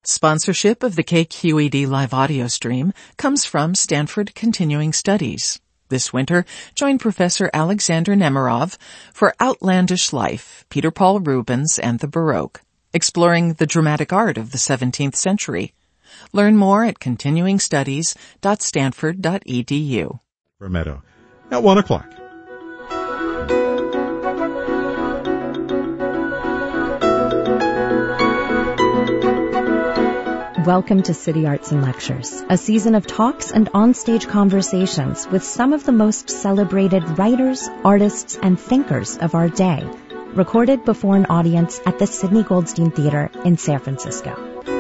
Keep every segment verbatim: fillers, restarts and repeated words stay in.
Sponsorship of the K Q E D live audio stream comes from Stanford Continuing Studies. This winter, join Professor Alexander Nemerov for Outlandish Life, Peter Paul Rubens and the Baroque, exploring the dramatic art of the seventeenth century. Learn more at continuing studies dot stanford dot e d u. Meadow at one o'clock. Welcome to City Arts and Lectures, a season of talks and onstage conversations with some of the most celebrated writers, artists, and thinkers of our day, recorded before an audience at the Sidney Goldstein Theater in San Francisco.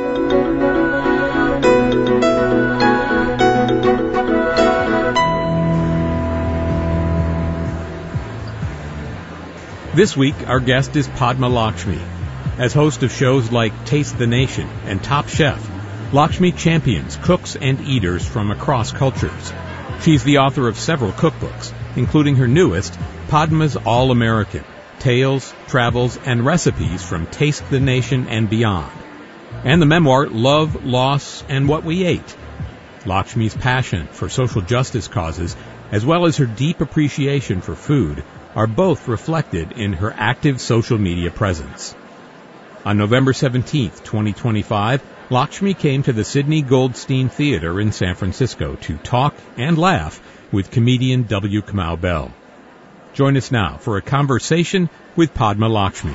This week, our guest is Padma Lakshmi. As host of shows like Taste the Nation and Top Chef, Lakshmi champions cooks and eaters from across cultures. She's the author of several cookbooks, including her newest, Padma's All-American, Tales, Travels, and Recipes from Taste the Nation and Beyond, and the memoir Love, Loss, and What We Ate. Lakshmi's passion for social justice causes, as well as her deep appreciation for food, are both reflected in her active social media presence. On November seventeenth, twenty twenty-five, Lakshmi came to the Sidney Goldstein Theater in San Francisco to talk and laugh with comedian W. Kamau Bell. Join us now for a conversation with Padma Lakshmi.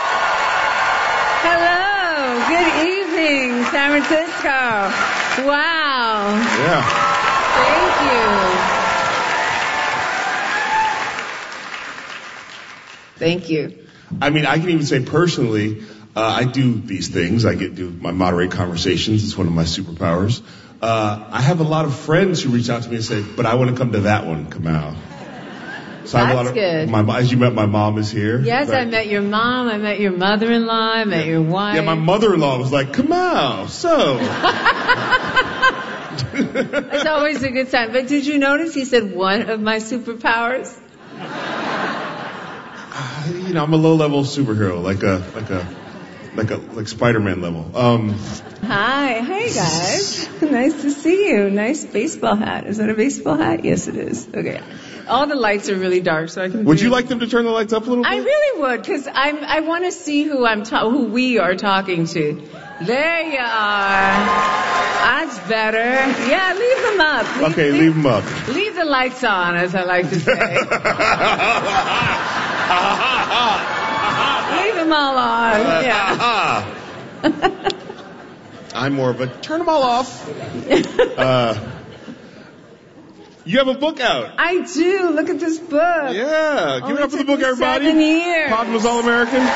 Hello, good evening, San Francisco. Wow. Yeah. Thank you. Thank you. I mean, I can even say personally, uh, I do these things. I get do my moderate conversations. It's one of my superpowers. Uh, I have a lot of friends who reach out to me and say, but I want to come to that one, Kamau. So I have a lot of, good. My, as you met, my mom is here. Yes, right? I met your mom. I met your mother-in-law. I met yeah. your wife. Yeah, my mother-in-law was like, Kamau, so. It's always a good time. But did you notice he said one of my superpowers? You know, I'm a low-level superhero, like a, like a, like a, like Spider-Man level. Um, Hi, hey guys. Nice to see you. Nice baseball hat. Is that a baseball hat? Yes, it is. Okay. All the lights are really dark, so I can. Would you like them to turn the lights up a little bit? I really would, because I'm. I want to see who I'm, ta- who we are talking to. There you are. That's better. Yeah, leave them up. Leave, okay, leave, leave them up. Leave the lights on, as I like to say. Leave them all on. Yeah. I'm more of a turn them all off. Uh, you have a book out. I do. Look at this book. Yeah. Give it up for the book, everybody. Seven years. Padma's All-American.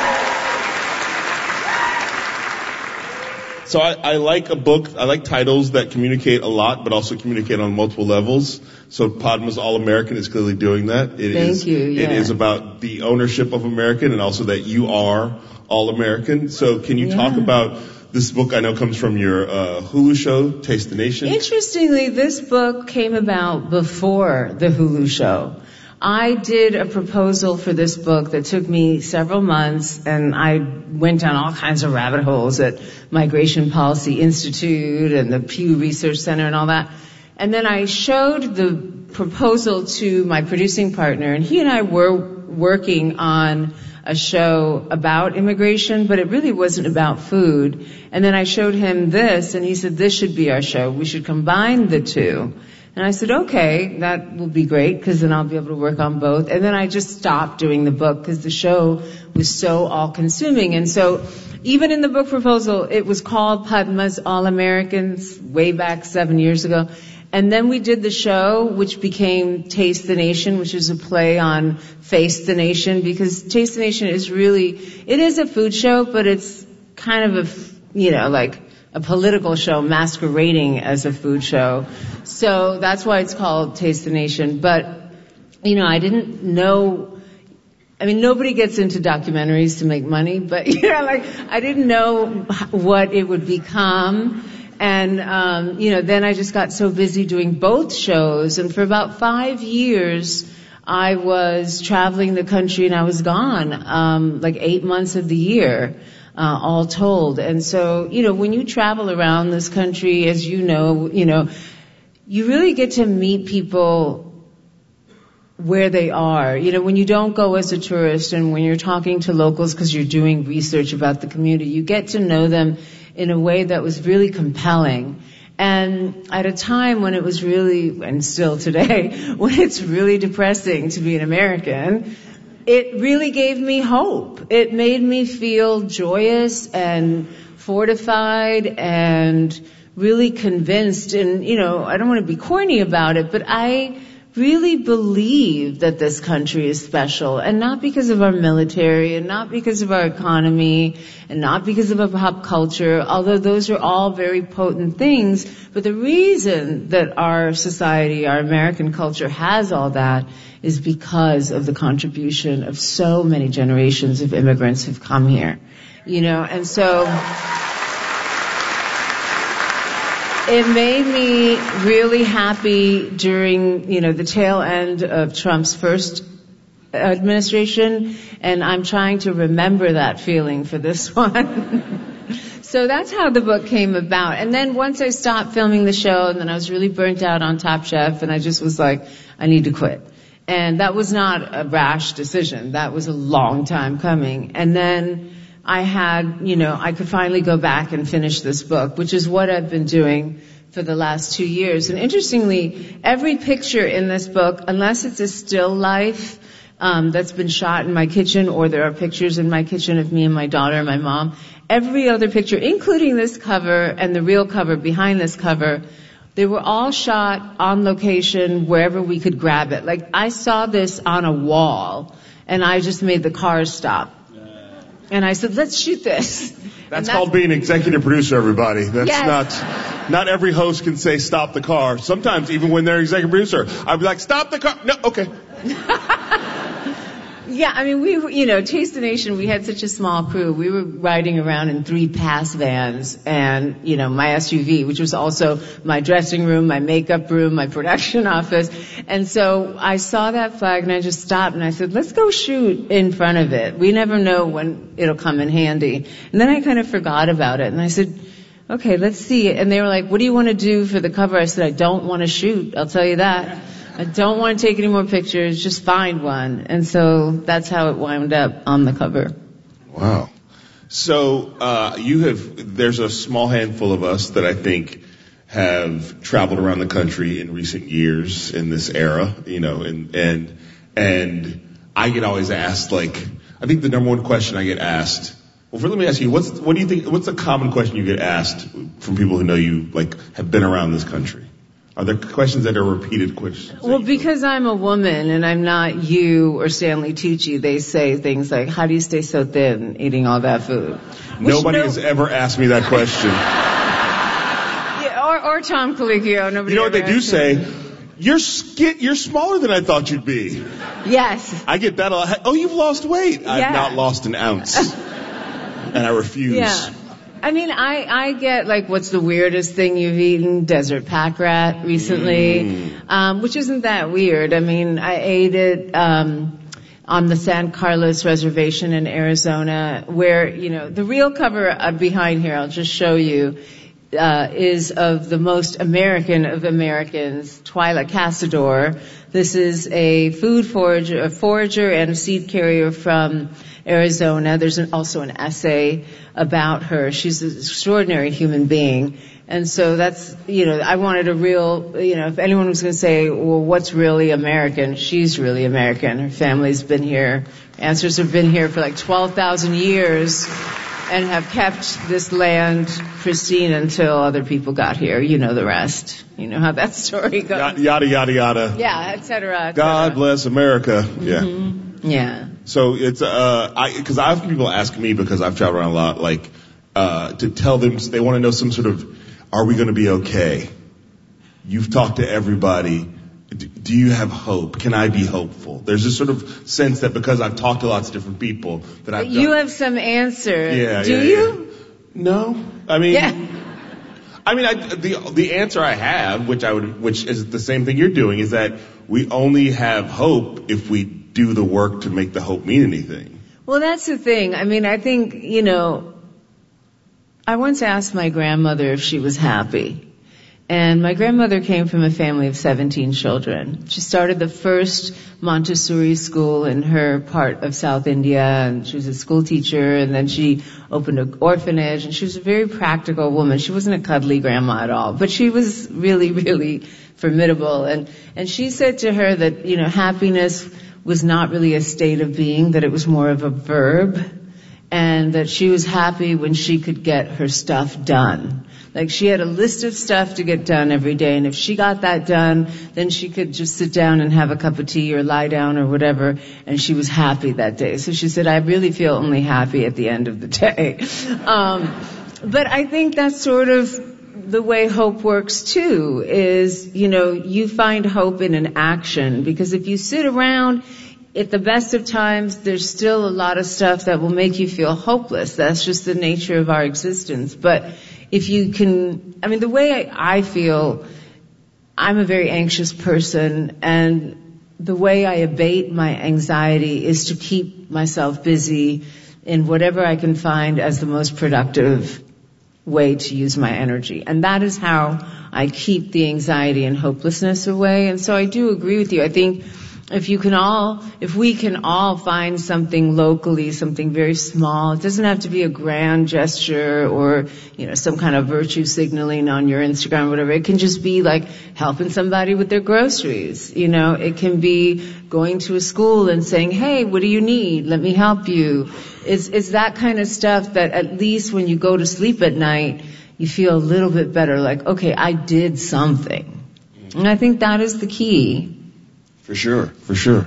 So I, I like a book, I like titles that communicate a lot, but also communicate on multiple levels. So Padma's All-American is clearly doing that. It Thank is, you, yeah. It is about the ownership of American and also that you are All-American. So can you yeah. talk about this book? I know comes from your uh, Hulu show, Taste the Nation. Interestingly, this book came about before the Hulu show. I did a proposal for this book that took me several months, and I went down all kinds of rabbit holes at Migration Policy Institute and the Pew Research Center and all that. And then I showed the proposal to my producing partner, and he and I were working on a show about immigration, but it really wasn't about food. And then I showed him this, and he said, this should be our show. We should combine the two. And I said, okay, that will be great, because then I'll be able to work on both. And then I just stopped doing the book, because the show was so all-consuming. And so even in the book proposal, it was called Padma's All-Americans way back seven years ago. And then we did the show, which became Taste the Nation, which is a play on Face the Nation, because Taste the Nation is really, it is a food show, but it's kind of a, you know, like a political show masquerading as a food show. So that's why it's called Taste the Nation. But, you know, I didn't know, I mean, nobody gets into documentaries to make money, but, you know, like, I didn't know what it would become. And, um, you know, then I just got so busy doing both shows. And for about five years, I was traveling the country and I was gone, um, like eight months of the year. uh, all told. And so, you know, when you travel around this country, as you know, you know, you really get to meet people where they are. You know, when you don't go as a tourist and when you're talking to locals because you're doing research about the community, you get to know them in a way that was really compelling. And at a time when it was really, and still today, when it's really depressing to be an American, it really gave me hope. It made me feel joyous and fortified and really convinced. And, you know, I don't want to be corny about it, but I really believe that this country is special, and not because of our military, and not because of our economy, and not because of our pop culture, although those are all very potent things. But the reason that our society, our American culture has all that is because of the contribution of so many generations of immigrants who've come here. You know, and so it made me really happy during, you know, the tail end of Trump's first administration, and I'm trying to remember that feeling for this one. So that's how the book came about. And then once I stopped filming the show, and then I was really burnt out on Top Chef, and I just was like, I need to quit. And that was not a rash decision. That was a long time coming. And then I had, you know, I could finally go back and finish this book, which is what I've been doing for the last two years. And interestingly, every picture in this book, unless it's a still life um, that's been shot in my kitchen, or there are pictures in my kitchen of me and my daughter and my mom, every other picture, including this cover and the real cover behind this cover, they were all shot on location wherever we could grab it. Like, I saw this on a wall, and I just made the cars stop. And I said, let's shoot this. That's, that's called being executive producer, everybody. That's yes. not, not every host can say stop the car. Sometimes, even when they're executive producer, I'd be like, stop the car. No, okay. Yeah, I mean, we, you know, Taste the Nation, we had such a small crew. We were riding around in three pass vans and, you know, my S U V, which was also my dressing room, my makeup room, my production office. And so I saw that flag and I just stopped and I said, let's go shoot in front of it. We never know when it'll come in handy. And then I kind of forgot about it and I said, okay, let's see. And they were like, what do you want to do for the cover? I said, I don't want to shoot. I'll tell you that. I don't want to take any more pictures, just find one. And so that's how it wound up on the cover. Wow. So uh, you have, there's a small handful of us that I think have traveled around the country in recent years in this era, you know, and, and, and I get always asked, like, I think the number one question I get asked, well, let me ask you, what's, what do you think, what's a common question you get asked from people who know you, like, have been around this country? Are there questions that are repeated questions? Well, because I'm a woman and I'm not you or Stanley Tucci, they say things like, how do you stay so thin eating all that food? Nobody no- has ever asked me that question. Yeah, or, or Tom Colicchio. Nobody you know what they do say? Me. You're sk- you're smaller than I thought you'd be. Yes. I get that a lot. Oh, you've lost weight. Yeah. I've not lost an ounce. And I refuse. Yeah. I mean, I, I get, like, what's the weirdest thing you've eaten? Desert pack rat recently, mm. um, which isn't that weird. I mean, I ate it um, on the San Carlos Reservation in Arizona, where, you know, the real cover uh, behind here, I'll just show you, uh, is of the most American of Americans, Twyla Casador. This is a food forager, a forager and a seed carrier from Arizona. There's an, also an essay about her. She's an extraordinary human being. And so that's, you know, I wanted a real, you know, if anyone was going to say, well, what's really American? She's really American. Her family's been here. Ancestors have been here for like twelve thousand years and have kept this land pristine until other people got here. You know the rest. You know how that story goes. Yada, yada, yada. Yeah, et cetera, et cetera. God bless America. Yeah. Mm-hmm. Yeah. So it's, uh, I, cause I have people ask me, because I've traveled around a lot, like, uh, to tell them, they want to know some sort of, are we going to be okay? You've talked to everybody. Do you have hope? Can I be hopeful? There's this sort of sense that because I've talked to lots of different people that I've You done, have some answer. Yeah. Do yeah, you? Yeah. No. I mean, yeah. I mean, I, the the answer I have, which I would, which is the same thing you're doing, is that we only have hope if we do the work to make the hope mean anything. Well, that's the thing. I mean, I think, you know, I once asked my grandmother if she was happy. And my grandmother came from a family of seventeen children. She started the first Montessori school in her part of South India, and she was a school teacher, and then she opened an orphanage, and she was a very practical woman. She wasn't a cuddly grandma at all, but she was really, really formidable. And, and she said to her that, you know, happiness was not really a state of being, that it was more of a verb, and that she was happy when she could get her stuff done. Like, she had a list of stuff to get done every day, and if she got that done, then she could just sit down and have a cup of tea or lie down or whatever, and she was happy that day. So she said, I really feel only happy at the end of the day. Um, but I think that's sort of the way hope works too, is, you know, you find hope in an action, because if you sit around, at the best of times, there's still a lot of stuff that will make you feel hopeless. That's just the nature of our existence. But if you can, I mean, the way I, I feel, I'm a very anxious person, and the way I abate my anxiety is to keep myself busy in whatever I can find as the most productive way to use my energy. And that is how I keep the anxiety and hopelessness away. And so I do agree with you. I think if you can all, if we can all find something locally, something very small, it doesn't have to be a grand gesture or, you know, some kind of virtue signaling on your Instagram or whatever. It can just be like helping somebody with their groceries. You know, it can be going to a school and saying, hey, what do you need? Let me help you. It's, it's that kind of stuff that at least when you go to sleep at night, you feel a little bit better. Like, okay, I did something. And I think that is the key. For sure, for sure.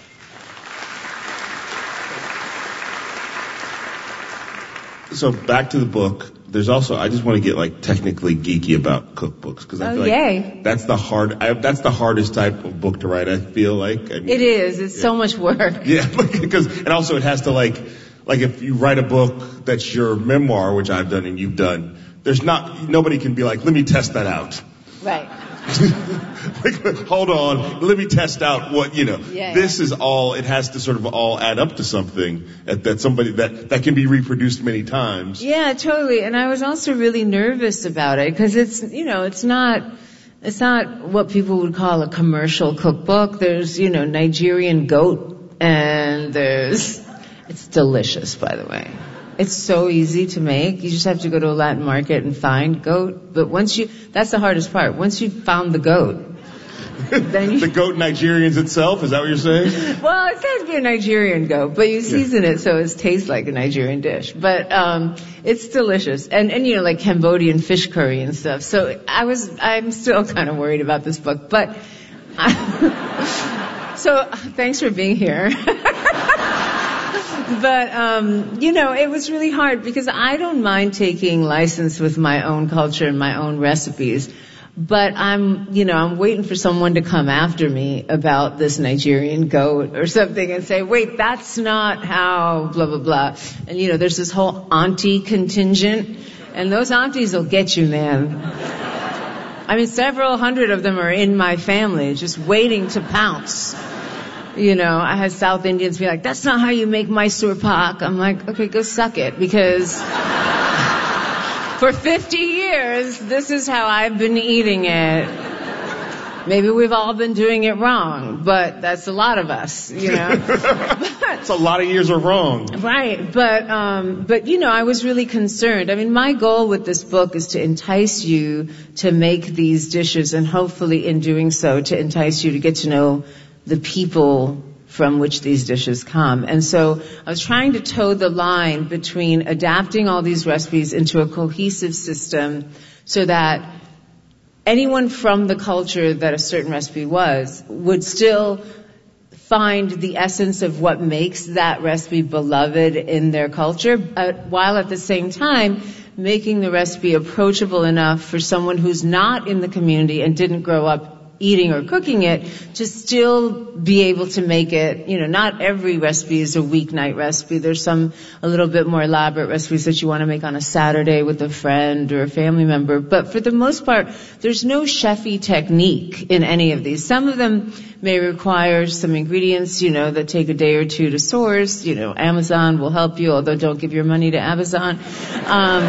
So back to the book. There's also, I just want to get like technically geeky about cookbooks, because I oh, feel like yay. that's the hard, I, that's the hardest type of book to write. I feel like I mean, it is. It's yeah. so much work. Yeah, because and also it has to like, like if you write a book that's your memoir, which I've done and you've done, there's not nobody can be like, let me test that out. Right. Like, hold on, let me test out what, you know, yeah, this yeah. is all, it has to sort of all add up to something that, that somebody, that, that can be reproduced many times. Yeah, totally. And I was also really nervous about it, because it's, you know, it's not, it's not what people would call a commercial cookbook. There's, you know, Nigerian goat, and there's, it's delicious, by the way. It's so easy to make. You just have to go to a Latin market and find goat. But once you, that's the hardest part. Once you've found the goat, then you... The goat Nigerians itself? Is that what you're saying? Well, it has to be a Nigerian goat, but you season yeah. it so it tastes like a Nigerian dish. But, um, it's delicious. And, and, you know, like Cambodian fish curry and stuff. So I was, I'm still kind of worried about this book. But, I, so thanks for being here. But, um, you know, it was really hard, because I don't mind taking license with my own culture and my own recipes. But I'm, you know, I'm waiting for someone to come after me about this Nigerian goat or something and say, wait, that's not how blah, blah, blah. And, you know, there's this whole auntie contingent, and those aunties will get you, man. I mean, several hundred of them are in my family just waiting to pounce. You know, I had South Indians be like, that's not how you make Mysore Pak. I'm like, okay, go suck it, because for fifty years, this is how I've been eating it. Maybe we've all been doing it wrong, but that's a lot of us, you know. It's a lot of years are wrong. Right, but, um, but, you know, I was really concerned. I mean, my goal with this book is to entice you to make these dishes, and hopefully in doing so, to entice you to get to know the people from which these dishes come. And so I was trying to toe the line between adapting all these recipes into a cohesive system so that anyone from the culture that a certain recipe was would still find the essence of what makes that recipe beloved in their culture, uh, while at the same time making the recipe approachable enough for someone who's not in the community and didn't grow up eating or cooking it, to still be able to make it, you know, not every recipe is a weeknight recipe. There's some a little bit more elaborate recipes that you want to make on a Saturday with a friend or a family member. But for the most part, there's no chefy technique in any of these. Some of them may require some ingredients, you know, that take a day or two to source. You know, Amazon will help you, although don't give your money to Amazon. Um,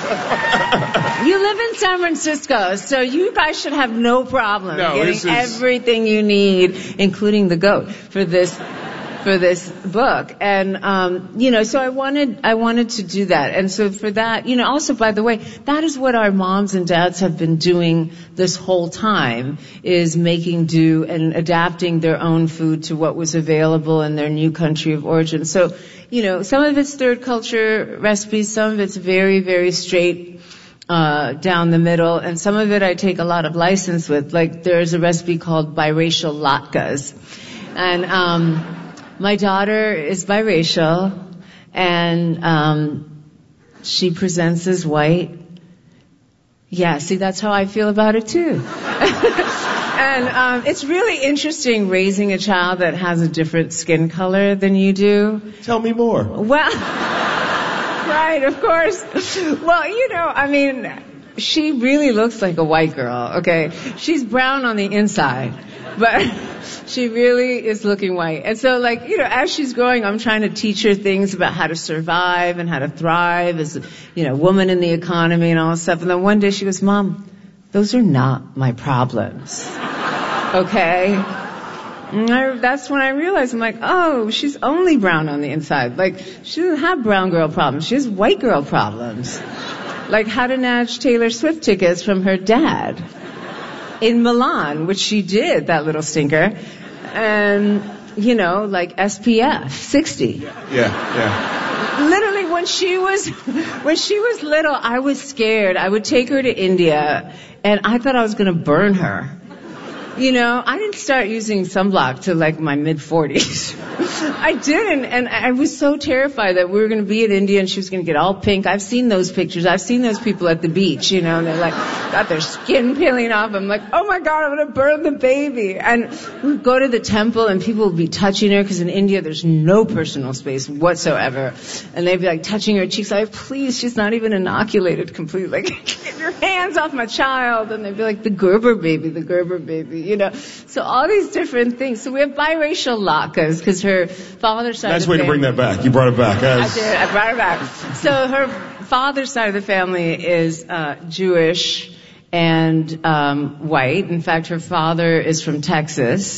you live in San Francisco, so you guys should have no problem No, getting this is... everything you need, including the goat, for this for this book. And um you know, so I wanted I wanted to do that. And so for that, you know, also, by the way, that is what our moms and dads have been doing this whole time, is making do and adapting their own food to what was available in their new country of origin. So, you know, some of it's third culture recipes, some of it's very, very straight Uh, down the middle, and some of it I take a lot of license with. Like, there's a recipe called biracial latkes. And um my daughter is biracial, and um she presents as white. Yeah, see, that's how I feel about it too. And um it's really interesting raising a child that has a different skin color than you do. Tell me more. Well... Right, of course. Well, you know, I mean, she really looks like a white girl, okay? She's brown on the inside, but she really is looking white. And so, like, you know, as she's growing, I'm trying to teach her things about how to survive and how to thrive as, you know, woman in the economy and all that stuff. And then one day she goes, Mom, those are not my problems, okay? And I, that's when I realized, I'm like, oh, she's only brown on the inside. Like, she doesn't have brown girl problems. She has white girl problems. Like how to snatch Taylor Swift tickets from her dad in Milan, which she did, that little stinker. And, you know, like S P F sixty. Yeah, yeah. Literally, when she was, when she was little, I was scared. I would take her to India, and I thought I was going to burn her. You know, I didn't start using sunblock till like my mid-forties. I didn't, and I was so terrified that we were going to be in India and she was going to get all pink. I've seen those pictures. I've seen those people at the beach, you know, and they're like, got their skin peeling off. I'm like, oh my God, I'm going to burn the baby. And we'd go to the temple and people would be touching her, because in India there's no personal space whatsoever. And they'd be like touching her cheeks. I'm like, please, she's not even inoculated completely. Like, get your hands off my child. And they'd be like, the Gerber baby, the Gerber baby. You know, so all these different things. So we have biracial latkes, because her father's side nice of the way family... to bring that back. You brought it back. I did. I brought it back. So her father's side of the family is uh, Jewish and um, white. In fact, her father is from Texas.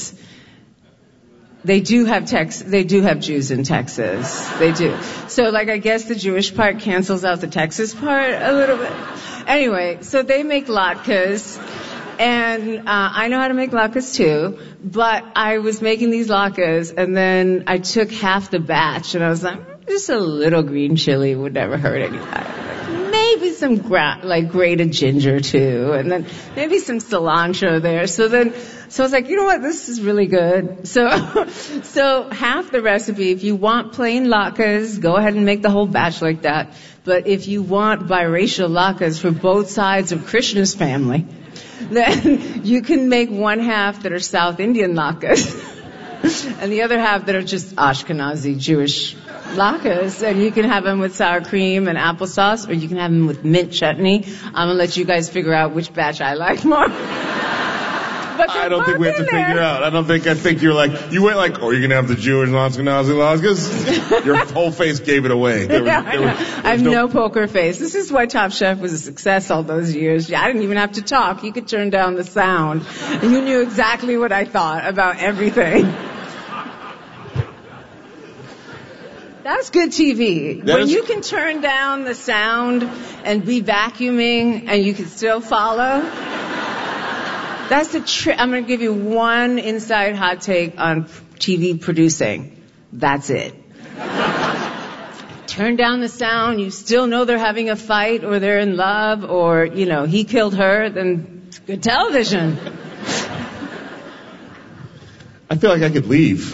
They do have Tex. They do have Jews in Texas. They do. So, like, I guess the Jewish part cancels out the Texas part a little bit. Anyway, so they make latkes. And uh, I know how to make latkes too, but I was making these latkes, and then I took half the batch, and I was like, just a little green chili would never hurt anybody. Like, maybe some gra- like grated ginger too, and then maybe some cilantro there. So then, so I was like, you know what, this is really good. So, so half the recipe, if you want plain latkes, go ahead and make the whole batch like that. But if you want biracial latkes for both sides of Krishna's family, then you can make one half that are South Indian latkes and the other half that are just Ashkenazi Jewish latkes, and you can have them with sour cream and applesauce, or you can have them with mint chutney. I'm going to let you guys figure out which batch I like more. But I don't think we have to there. figure out. I don't think, I think you're like, you went like, oh, you're going to have the Jewish Ashkenazi latkes? Your whole face gave it away. There was, yeah, there was, I, I have no, no poker face. This is why Top Chef was a success all those years. Yeah, I didn't even have to talk. You could turn down the sound. And you knew exactly what I thought about everything. That's good T V. That when is... you can turn down the sound and be vacuuming and you can still follow. That's the trick. I'm going to give you one inside hot take on T V producing. That's it. Turn down the sound. You still know they're having a fight or they're in love or, you know, he killed her. Then it's good television. I feel like I could leave.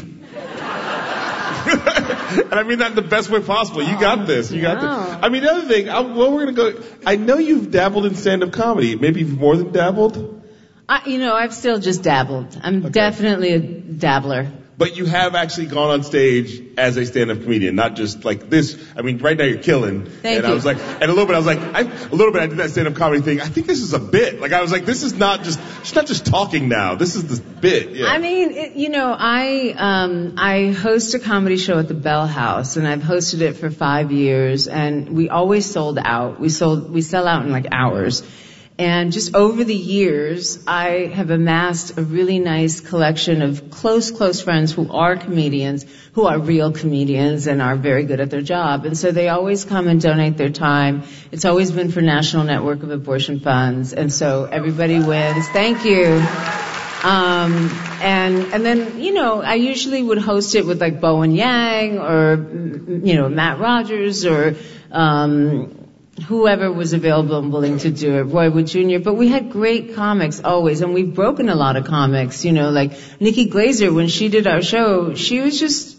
And I mean that in the best way possible. You got this. You got no. this. I mean, the other thing, I, well, we're going to go. I know you've dabbled in stand-up comedy. Maybe more than dabbled. I, you know, I've still just dabbled. I'm Okay. definitely a dabbler. But you have actually gone on stage as a stand-up comedian, not just like this. I mean, right now you're killing. Thank and you. I was like, and a little bit, I was like, I, a little bit, I did that stand-up comedy thing. I think this is a bit. Like, I was like, this is not just, she's not just talking now. This is the bit. Yeah. I mean, it, you know, I um, I host a comedy show at the Bell House, and I've hosted it for five years, and we always sold out. We sold, we sell out in like hours. And just over the years, I have amassed a really nice collection of close, close friends who are comedians, who are real comedians and are very good at their job. And so they always come and donate their time. It's always been for National Network of Abortion Funds. And so everybody wins. Thank you. Um, and, and then, you know, I usually would host it with like Bowen Yang or, you know, Matt Rogers or, um, whoever was available and willing to do it, Roy Wood Junior But we had great comics always, and we've broken a lot of comics, you know, like Nikki Glaser, when she did our show, she was just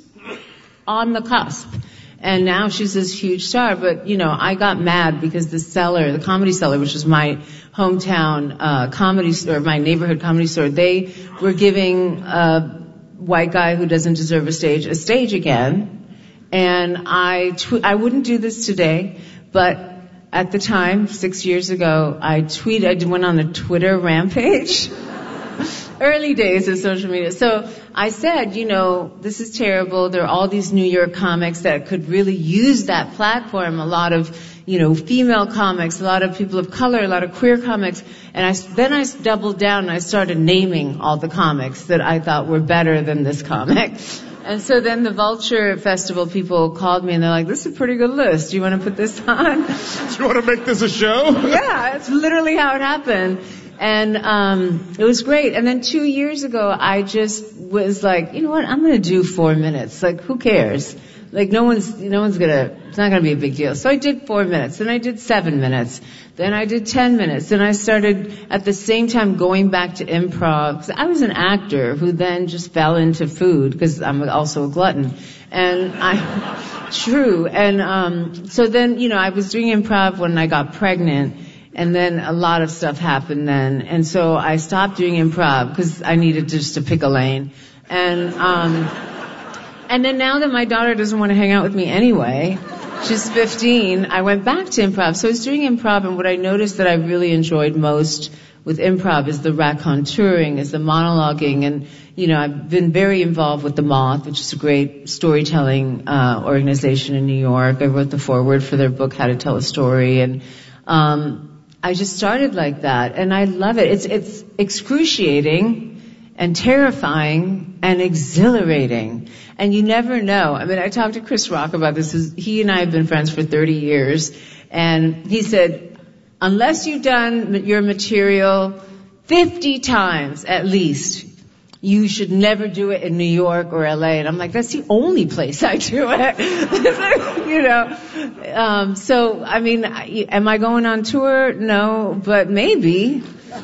on the cusp. And now she's this huge star. But, you know, I got mad because the Cellar, the Comedy Cellar, which is my hometown uh comedy store, my neighborhood comedy store, they were giving a white guy who doesn't deserve a stage a stage again. And I, tw- I wouldn't do this today, but at the time, six years ago, I tweeted, I went on a Twitter rampage. Early days of social media. So I said, you know, this is terrible. There are all these New York comics that could really use that platform. A lot of, you know, female comics, a lot of people of color, a lot of queer comics. And I, then I doubled down and I started naming all the comics that I thought were better than this comic. And so then the Vulture Festival people called me and they're like, this is a pretty good list. Do you want to put this on? Do you want to make this a show? Yeah, it's literally how it happened. And um it was great. And then two years ago, I just was like, you know what? I'm going to do four minutes. Like, who cares? Like, no one's, no one's going to, it's not going to be a big deal. So I did four minutes. Then I did seven minutes. Then I did ten minutes. Then I started at the same time going back to improv. 'Cause I was an actor who then just fell into food because I'm also a glutton. And I, true. And um so then, you know, I was doing improv when I got pregnant. And then a lot of stuff happened then. And so I stopped doing improv because I needed just to pick a lane. And, um, and then now that my daughter doesn't want to hang out with me anyway, she's fifteen, I went back to improv. So I was doing improv, and what I noticed that I really enjoyed most with improv is the raconteuring, is the monologuing. And, you know, I've been very involved with The Moth, which is a great storytelling, uh, organization in New York. I wrote the foreword for their book, How to Tell a Story. And, um, I just started like that, and I love it. It's it's excruciating and terrifying and exhilarating, and you never know. I mean, I talked to Chris Rock about this. He and I have been friends for thirty years, and he said, unless you've done your material fifty times at least, you should never do it in New York or L A. And I'm like, that's the only place I do it. You know. Um, so, I mean, am I going on tour? No, but maybe.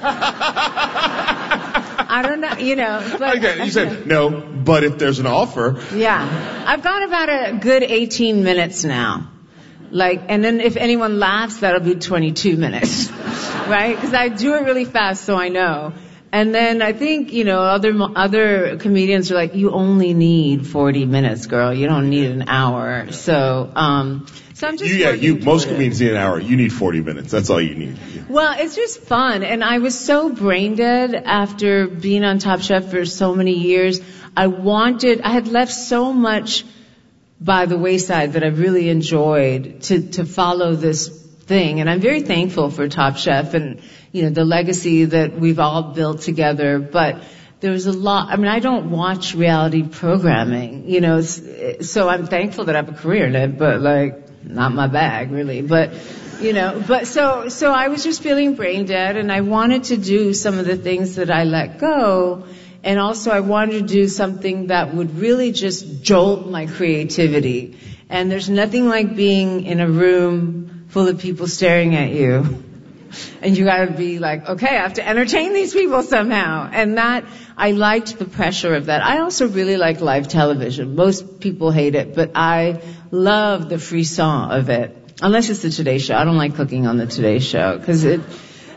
I don't know, you know. But, Okay, you said no, but if there's an offer. Yeah. I've got about a good eighteen minutes now. Like, and then if anyone laughs, that'll be twenty-two minutes. Right? Because I do it really fast, so I know. And then I think, you know, other other comedians are like, you only need forty minutes, girl. You don't need an hour. So, um, so I'm just You, yeah, you, most it. comedians need an hour. You need forty minutes. That's all you need. Well, it's just fun. And I was so brain dead after being on Top Chef for so many years. I wanted, I had left so much by the wayside that I really enjoyed to, to follow this thing. And I'm very thankful for Top Chef and, you know, the legacy that we've all built together. But there was a lot, I mean, I don't watch reality programming, you know, so I'm thankful that I have a career in it, but like, not my bag, really. But, you know, but so, so I was just feeling brain dead, and I wanted to do some of the things that I let go. And also I wanted to do something that would really just jolt my creativity. And there's nothing like being in a room full of people staring at you. And you gotta be like, okay, I have to entertain these people somehow. And that, I liked the pressure of that. I also really like live television. Most people hate it, but I love the frisson of it. Unless it's the Today Show. I don't like cooking on the Today Show, because it,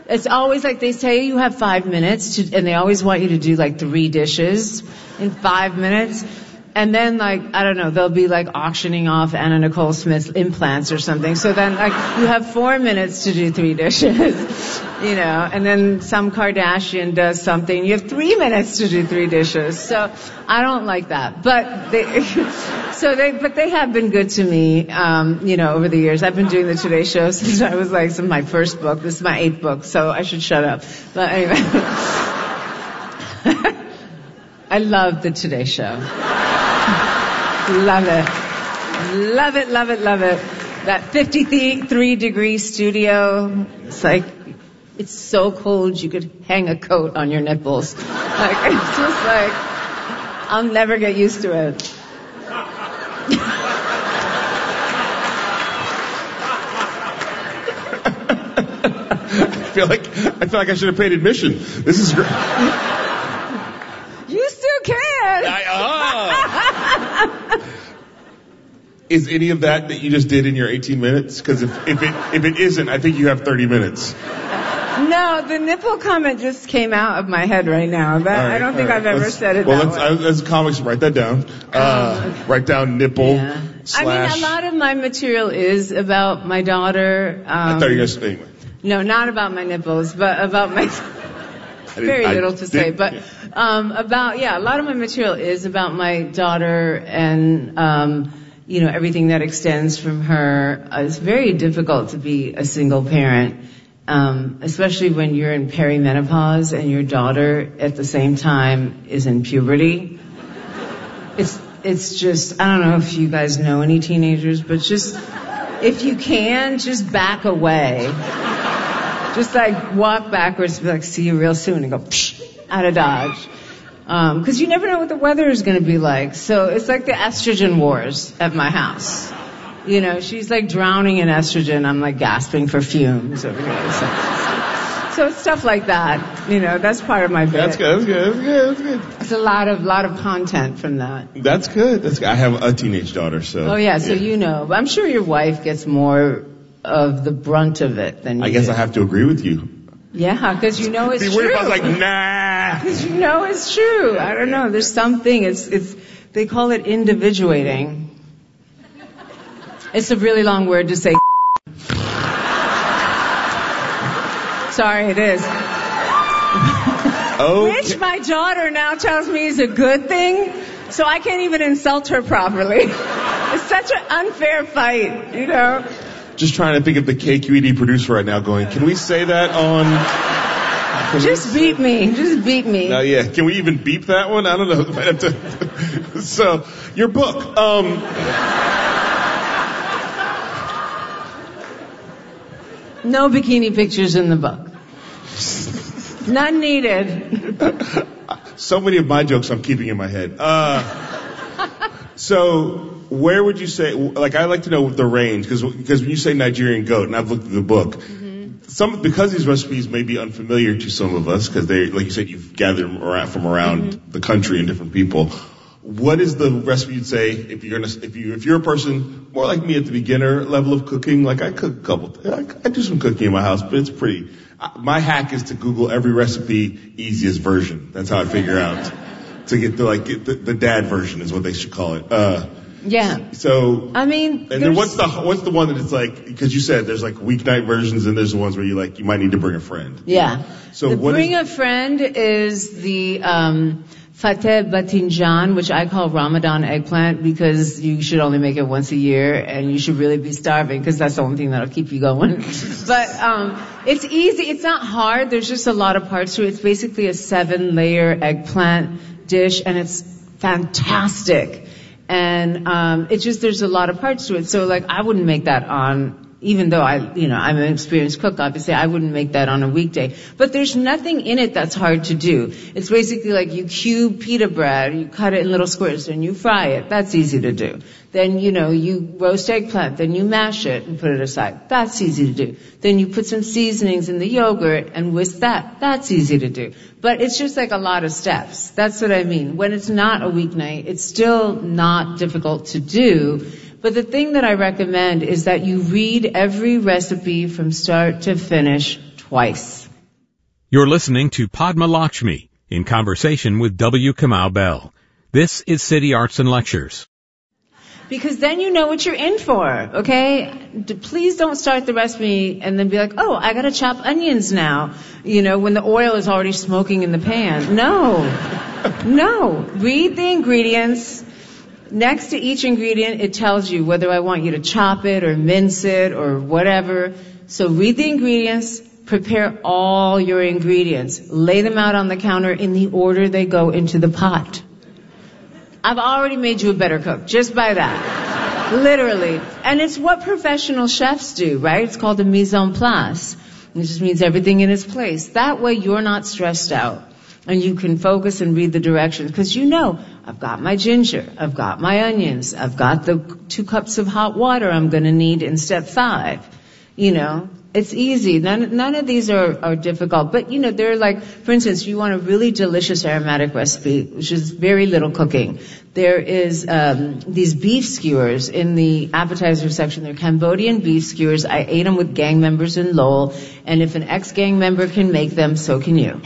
It's always like they say you have five minutes to, and they always want you to do like three dishes in five minutes. And then, like, I don't know, they'll be, like, auctioning off Anna Nicole Smith's implants or something. So then, like, you have four minutes to do three dishes, you know. And then some Kardashian does something. You have three minutes to do three dishes. So I don't like that. But they, so they, but they have been good to me, um, you know, over the years. I've been doing the Today Show since I was, like, some, my first book. This is my eighth book, so I should shut up. But anyway. I love the Today Show. Love it. Love it, love it, love it. That fifty-three degree studio. It's like, it's so cold you could hang a coat on your nipples. Like, it's just like, I'll never get used to it. I feel like, I feel like I should have paid admission. This is great. You still can. I, oh. Is any of that that you just did in your eighteen minutes? Because if, if it if it isn't, I think you have thirty minutes. No, the nipple comment just came out of my head right now. That, right, I don't think right. I've ever let's, said it well, that let's, way. Well, as comics, write that down. Uh, um, write down nipple. Yeah. Slash. I mean, a lot of my material is about my daughter. Um, I thought you were going to say anyway. No, not about my nipples, but about my... Very little to say, but um, about, yeah, a lot of my material is about my daughter and, um, you know, everything that extends from her. Uh, it's very difficult to be a single parent, um, especially when you're in perimenopause and your daughter at the same time is in puberty. It's, it's just, I don't know if you guys know any teenagers, but just, if you can, just back away. Just like walk backwards, be like, see you real soon, and go psh, out of Dodge. Um, cause you never know what the weather is gonna be like. So it's like the estrogen wars at my house. You know, she's like drowning in estrogen. I'm like gasping for fumes over here. So, so it's stuff like that. You know, that's part of my bit. That's good, that's good, that's good, that's good. It's a lot of, lot of content from that. That's good, that's good. I have a teenage daughter, so. Oh yeah, so yeah. You know. But I'm sure your wife gets more of the brunt of it than you I guess do. I have to agree with you. Yeah, because you know it's Be true. weird if I was like, nah. Because you know it's true. I don't know. There's something. It's it's. They call it individuating. It's a really long word to say. Sorry, it is. Okay. Which my daughter now tells me is a good thing, so I can't even insult her properly. It's such an unfair fight, you know. Just trying to think of the K Q E D producer right now going, can we say that on... Can Just beep say... me. Just beep me. Uh, yeah. Can we even beep that one? I don't know. I have to... So, your book. Um... No bikini pictures in the book. None needed. So many of my jokes I'm keeping in my head. Uh, so... Where would you say, like, I like to know the range, because because when you say Nigerian goat, and I've looked at the book, mm-hmm. some because these recipes may be unfamiliar to some of us, because they, like you said, you've gathered them around, from around mm-hmm. the country and different people. What is the recipe you'd say if you're gonna, if you if you're a person more like me at the beginner level of cooking? Like I cook a couple, I, I do some cooking in my house, but it's pretty. My hack is to Google every recipe easiest version. That's how I figure out to get the like get the, the dad version is what they should call it. Uh, Yeah. So, I mean, and then what's the what's the one that it's like? Because you said there's like weeknight versions, and there's the ones where you like you might need to bring a friend. Yeah. So the what bring is, a friend is the um, fateh batinjan, which I call Ramadan eggplant, because you should only make it once a year, and you should really be starving because that's the only thing that'll keep you going. But um, it's easy. It's not hard. There's just a lot of parts to it. It's basically a seven-layer eggplant dish, and it's fantastic. And, um, it's just, there's a lot of parts to it. So, like, I wouldn't make that on, even though I, you know, I'm an experienced cook, obviously, I wouldn't make that on a weekday. But there's nothing in it that's hard to do. It's basically like you cube pita bread, you cut it in little squares, and you fry it. That's easy to do. Then, you know, you roast eggplant, then you mash it and put it aside. That's easy to do. Then you put some seasonings in the yogurt and whisk that. That's easy to do. But it's just like a lot of steps. That's what I mean. When it's not a weeknight, it's still not difficult to do. But the thing that I recommend is that you read every recipe from start to finish twice. You're listening to Padma Lakshmi in conversation with W. Kamau Bell. This is City Arts and Lectures. Because then you know what you're in for, okay? D- please don't start the recipe and then be like, oh, I gotta chop onions now, you know, when the oil is already smoking in the pan. No. No. Read the ingredients. Next to each ingredient, it tells you whether I want you to chop it or mince it or whatever. So read the ingredients. Prepare all your ingredients. Lay them out on the counter in the order they go into the pot. I've already made you a better cook, just by that. Literally. And it's what professional chefs do, right? It's called a mise en place. It just means everything in its place. That way you're not stressed out. And you can focus and read the directions. Because you know, I've got my ginger, I've got my onions, I've got the two cups of hot water I'm going to need in step five. You know, it's easy. None, none of these are, are difficult. But, you know, they're like, for instance, you want a really delicious aromatic recipe, which is very little cooking. There is um, these beef skewers in the appetizer section. They're Cambodian beef skewers. I ate them with gang members in Lowell. And if an ex-gang member can make them, so can you.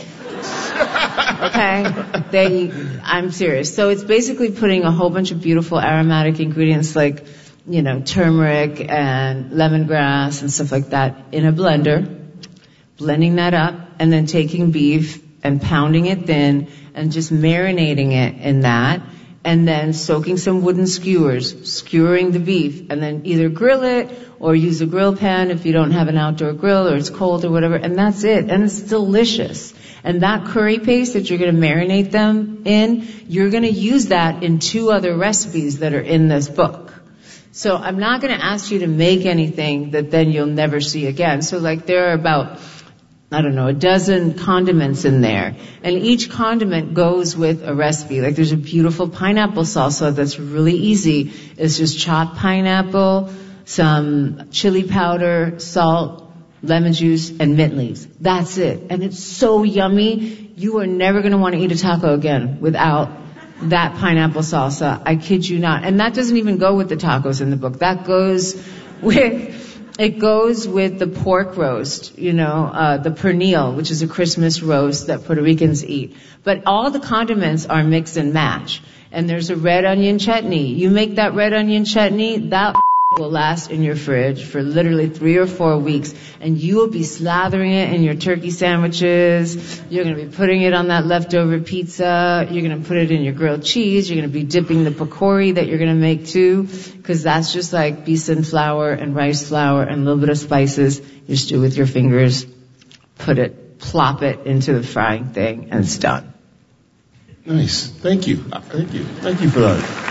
Okay? They, I'm serious. So it's basically putting a whole bunch of beautiful aromatic ingredients like, you know, turmeric and lemongrass and stuff like that in a blender, blending that up, and then taking beef and pounding it thin and just marinating it in that, and then soaking some wooden skewers, skewering the beef, and then either grill it or use a grill pan if you don't have an outdoor grill or it's cold or whatever, and that's it. And it's delicious. And that curry paste that you're going to marinate them in, you're going to use that in two other recipes that are in this book. So I'm not going to ask you to make anything that then you'll never see again. So like there are about, I don't know, a dozen condiments in there. And each condiment goes with a recipe. Like there's a beautiful pineapple salsa that's really easy. It's just chopped pineapple, some chili powder, salt, lemon juice, and mint leaves. That's it. And it's so yummy. You are never going to want to eat a taco again without that pineapple salsa. I kid you not. And that doesn't even go with the tacos in the book. That goes with, it goes with the pork roast, you know, uh, the pernil, which is a Christmas roast that Puerto Ricans eat. But all the condiments are mix and match. And there's a red onion chutney. You make that red onion chutney, that will last in your fridge for literally three or four weeks, and you will be slathering it in your turkey sandwiches. You're going to be putting it on that leftover pizza. You're going to put it in your grilled cheese. You're going to be dipping the pakori that you're going to make too, because that's just like besan flour and rice flour and a little bit of spices. You just do with your fingers, put it, plop it into the frying thing, and it's done. Nice. Thank you. Thank you. Thank you for that.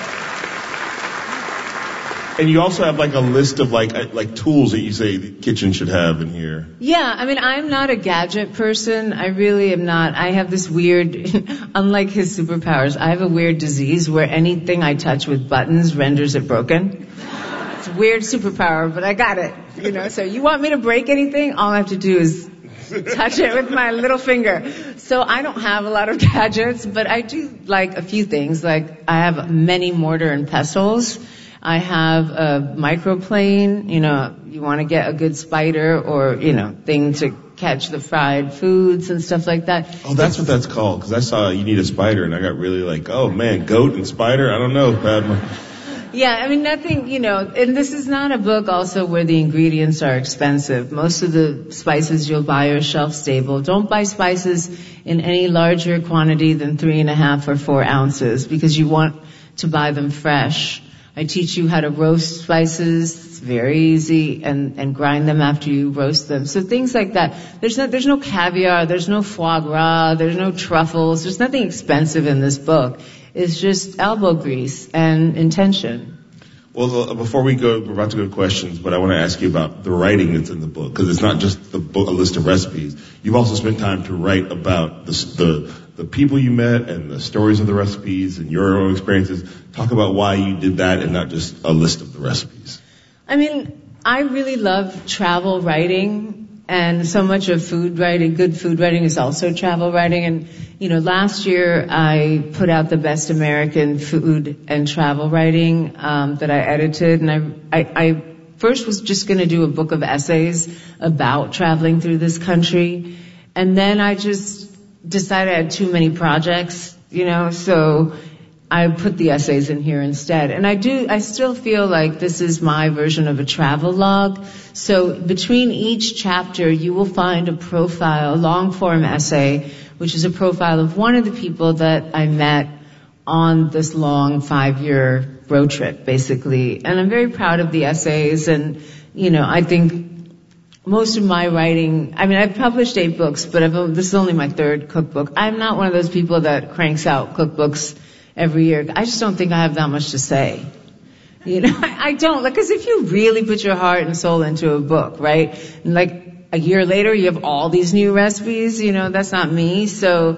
And you also have like a list of like like tools that you say the kitchen should have in here. Yeah, I mean, I'm not a gadget person. I really am not. I have this weird, unlike his superpowers, I have a weird disease where anything I touch with buttons renders it broken. It's a weird superpower, but I got it. You know, so you want me to break anything? All I have to do is touch it with my little finger. So I don't have a lot of gadgets, but I do like a few things. Like I have many mortar and pestles. I have a microplane, you know, you want to get a good spider or, you know, thing to catch the fried foods and stuff like that. Oh, that's what that's called, because I saw you need a spider and I got really like, oh man, goat and spider? I don't know, Padma. Yeah, I mean, nothing, you know, and this is not a book also where the ingredients are expensive. Most of the spices you'll buy are shelf stable. Don't buy spices in any larger quantity than three and a half or four ounces because you want to buy them fresh. I teach you how to roast spices. It's very easy, and, and grind them after you roast them. So things like that. There's no, there's no caviar, there's no foie gras, there's no truffles, there's nothing expensive in this book. It's just elbow grease and intention. Well, before we go, we're about to go to questions, but I want to ask you about the writing that's in the book, because it's not just the book, a list of recipes. You've also spent time to write about the, the, the people you met and the stories of the recipes and your own experiences. Talk about why you did that and not just a list of the recipes. I mean, I really love travel writing, and so much of food writing, good food writing is also travel writing. And, you know, last year I put out the best American food and travel writing um, that I edited, and I, I, I first was just going to do a book of essays about traveling through this country. and then I just decided I had too many projects, you know, so I put the essays in here instead. And I do, I still feel like this is my version of a travel log. So between each chapter, you will find a profile, a long-form essay, which is a profile of one of the people that I met on this long five-year road trip, basically. And I'm very proud of the essays. And, you know, I think most of my writing, I mean, I've published eight books, but I've, this is only my third cookbook. I'm not one of those people that cranks out cookbooks every year. I just don't think I have that much to say. You know, I, I don't. Like, because if you really put your heart and soul into a book, right, and like a year later you have all these new recipes, you know, that's not me. So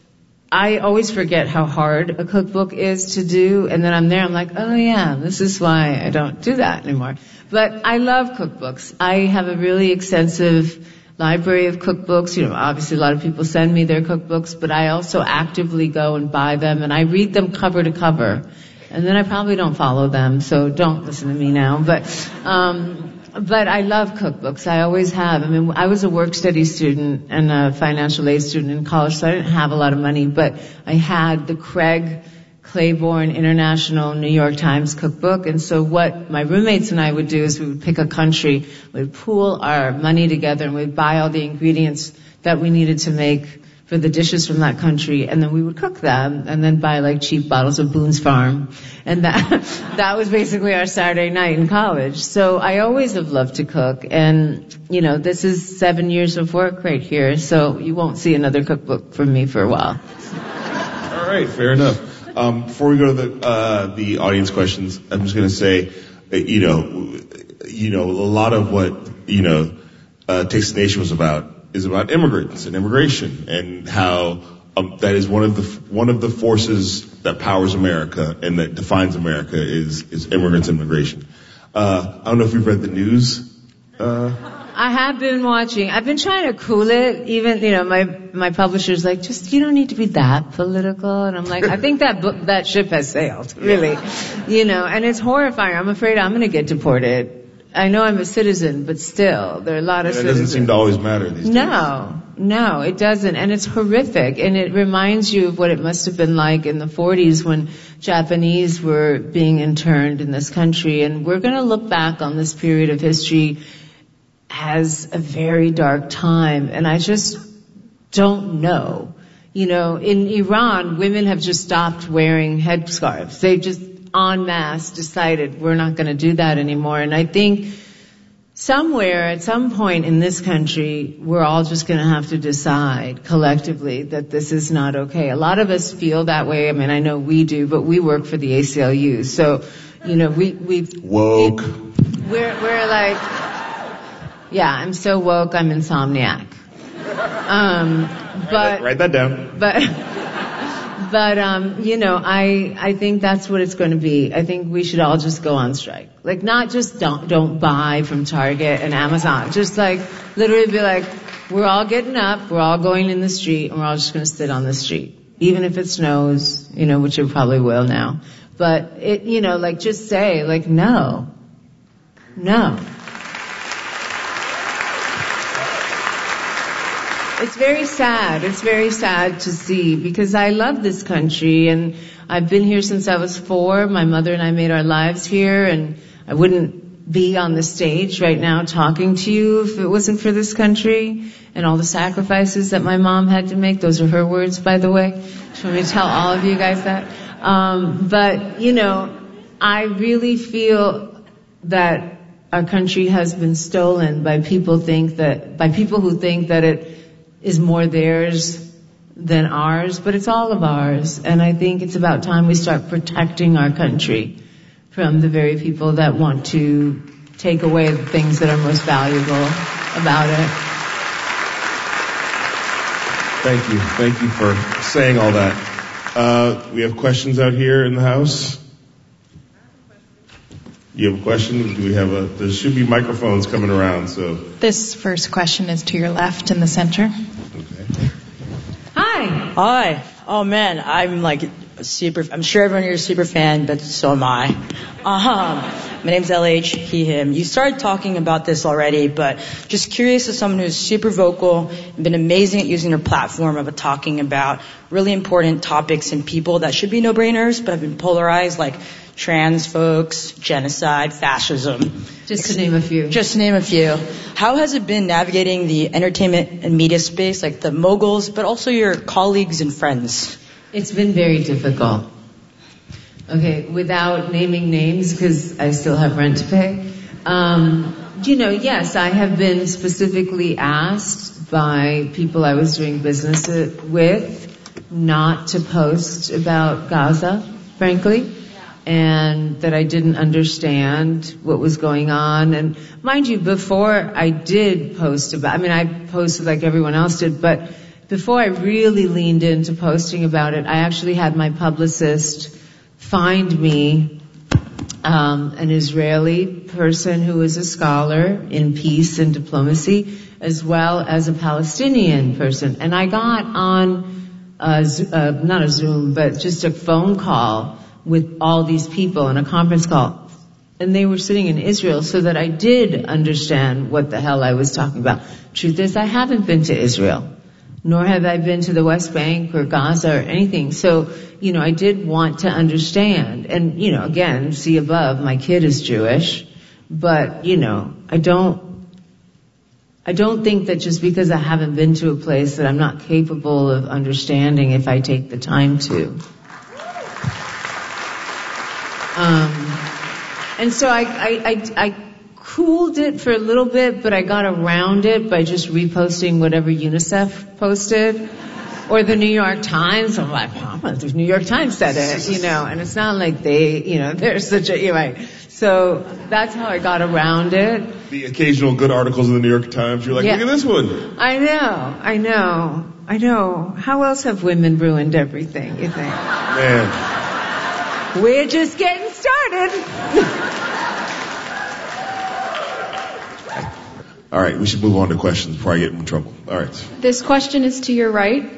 I always forget how hard a cookbook is to do, and then I'm there, I'm like, oh yeah, this is why I don't do that anymore. But I love cookbooks. I have a really extensive library of cookbooks. You know, obviously a lot of people send me their cookbooks, but I also actively go and buy them, and I read them cover to cover. And then I probably don't follow them, so don't listen to me now. But, um, but I love cookbooks. I always have. I mean, I was a work study student and a financial aid student in college, so I didn't have a lot of money, but I had the Craig Claiborne International New York Times cookbook. And so what my roommates and I would do is we would pick a country, we'd pool our money together, and we'd buy all the ingredients that we needed to make for the dishes from that country, and then we would cook them, and then buy like cheap bottles of Boone's Farm. And that, that was basically our Saturday night in college. So I always have loved to cook, and, you know, this is seven years of work right here, so you won't see another cookbook from me for a while. All right, fair enough. Um, before we go to the, uh, the audience questions, I'm just going to say, you know, you know, a lot of what, you know, uh, Taste the Nation was about is about immigrants and immigration, and how um, that is one of the one of the forces that powers America and that defines America is is immigrants and immigration. Uh, I don't know if you've read the news. Uh, I have been watching. I've been trying to cool it. Even, you know, my my publisher's like, just, you don't need to be that political. And I'm like, I think that book, that ship has sailed, really. You know, and it's horrifying. I'm afraid I'm going to get deported. I know I'm a citizen, but still, there are a lot of yeah, it citizens. doesn't seem to always matter these days. No, no, it doesn't. And it's horrific. And it reminds you of what it must have been like in the forties when Japanese were being interned in this country. And we're going to look back on this period of history as a very dark time. And I just don't know. You know, in Iran, women have just stopped wearing headscarves. They've just en masse decided we're not going to do that anymore. And I think somewhere at some point in this country, we're all just going to have to decide collectively that this is not okay. A lot of us feel that way. I mean, I know we do, but we work for the A C L U. So, you know, we, we've... Woke. We're, we're like, yeah, I'm so woke, I'm insomniac. Um, but... Write that down. But... But, um, you know, I, I think that's what it's going to be. I think we should all just go on strike. Like, not just don't, don't buy from Target and Amazon. Just like, literally be like, we're all getting up, we're all going in the street, and we're all just going to sit on the street. Even if it snows, you know, which it probably will now. But it, you know, like, just say, like, no. No. It's very sad. It's very sad to see, because I love this country, and I've been here since I was four. My mother and I made our lives here, and I wouldn't be on the stage right now talking to you if it wasn't for this country and all the sacrifices that my mom had to make. Those are her words, by the way. Just want me to tell all of you guys that. Um, but, you know, I really feel that our country has been stolen by people think that, by people who think that it is more theirs than ours, but it's all of ours. And I think it's about time we start protecting our country from the very people that want to take away the things that are most valuable about it. Thank you. Thank you for saying all that. Uh, we have questions out here in the house. You have a question? Do we have a, there should be microphones coming around, so. This first question is to your left in the center. Okay. Hi. Hi. Oh man, I'm like a super, I'm sure everyone here is a super fan, but so am I. Um, my name's L H, he, him. You started talking about this already, but just curious as someone who's super vocal and been amazing at using your platform of talking about really important topics and people that should be no-brainers, but have been polarized, like trans folks, genocide, fascism. Just to name a few. Just to name a few. How has it been navigating the entertainment and media space, like the moguls, but also your colleagues and friends? It's been very difficult. Okay, without naming names, because I still have rent to pay. Um, you know, yes, I have been specifically asked by people I was doing business with not to post about Gaza, frankly, and that I didn't understand what was going on. And mind you, before I did post about, I mean, I posted like everyone else did, but before I really leaned into posting about it, I actually had my publicist find me um, an Israeli person who is a scholar in peace and diplomacy, as well as a Palestinian person. And I got on, a, uh, not a Zoom, but just a phone call with all these people in a conference call. And they were sitting in Israel, so that I did understand what the hell I was talking about. Truth is, I haven't been to Israel, nor have I been to the West Bank or Gaza or anything. So, you know, I did want to understand. And, you know, again, see above, my kid is Jewish. But, you know, I don't, I don't think that just because I haven't been to a place that I'm not capable of understanding if I take the time to. Um, and so I, I, I, I cooled it for a little bit, but I got around it by just reposting whatever UNICEF posted. Or the New York Times. I'm like, oh, the New York Times said it, you know, and it's not like they, you know, they're such a, you're right. So that's how I got around it. The occasional good articles in the New York Times, you're like, yeah. Look at this one. I know, I know, I know. How else have women ruined everything, you think? Man. We're just getting started. All right, we should move on to questions before I get in trouble. All right. This question is to your right.